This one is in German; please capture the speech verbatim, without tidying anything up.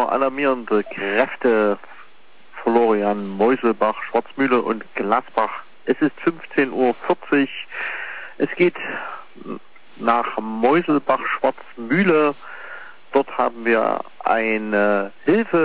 immer alarmierende Kräfte. Florian, Meuselbach, Schwarzmühle und Glasbach. Es ist fünfzehn Uhr vierzig. Es geht nach Meuselbach, Schwarzmühle. Dort haben wir eine Hilfe